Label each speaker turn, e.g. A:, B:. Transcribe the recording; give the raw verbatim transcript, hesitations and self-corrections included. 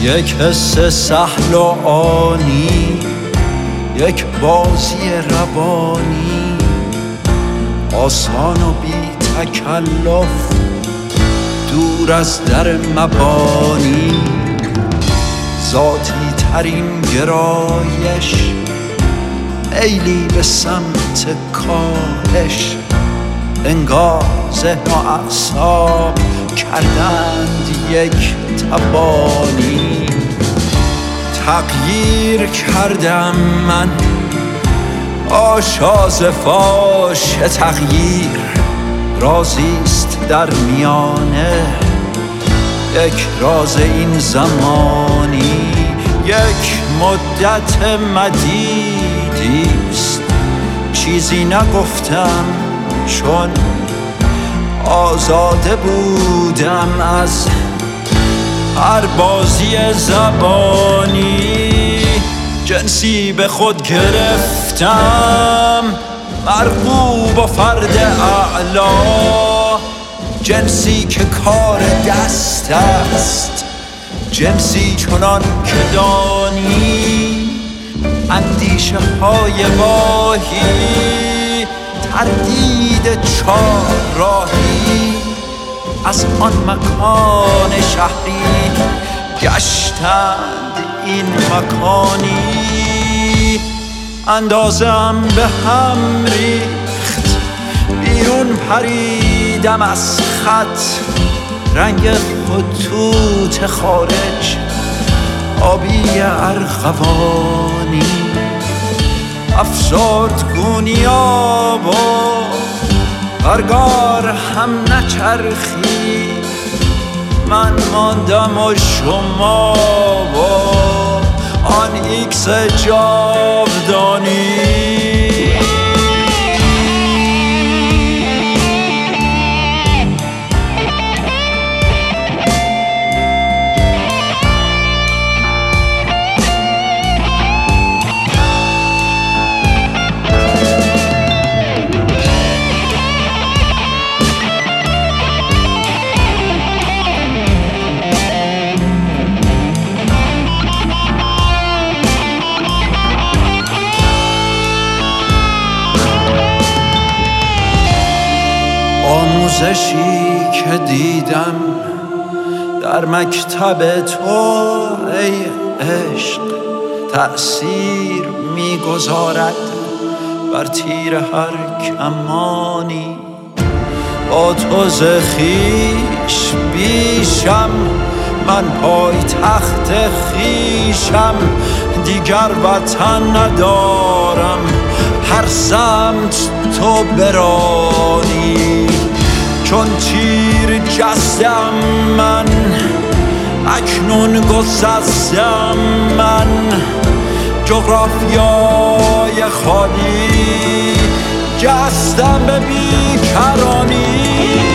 A: یک حس سهل و آنی، یک بازی روانی، آسان و بی تکلف، دور از در مبانی. ذاتی ترین گرایش، میلی به سمت کاهش، انگار ذهن و اعصاب کردند یک تبانی. تغییر کردم من، آشاز فاش تغییر رازیست در میانه، یک راز این زمانی، یک مدت مدیدیست. چیزی نگفتم چون آزاده بودم از هر بازی زبانی. جنسی به خود گرفتم، مرغوب و فرد اعلا، جنسی که کار دست است، جنسی چنان که دانی. اندیشه های واهی، تردید چار راهی، از آن مکان شهری گشتند این مکانی. اندازم به هم ریخت، بیرون پریدم از خط، رنگ خطوط خارج آبی ارغوانی. افسردگونی آب و برگار هم نچرخی، من ماندم و شما و آن ایکس جاودانی. آموزشی که دیدم در مکتب تو ای عشق، تأثیر میگذارد بر تیر هر کمانی. با تو ز خویش بیشم، من پای تخت خویشم، دیگر وطن ندارم، هر سمت تو برانی. چون تیر جستم من، اکنون گسستم من، جغرافیای خالی جستم به بیکرانی.